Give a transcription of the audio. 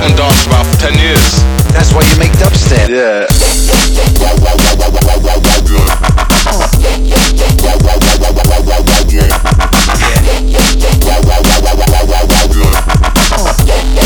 haven't danced about for 10 years. That's why you make dubstep. Yeah. Yeah.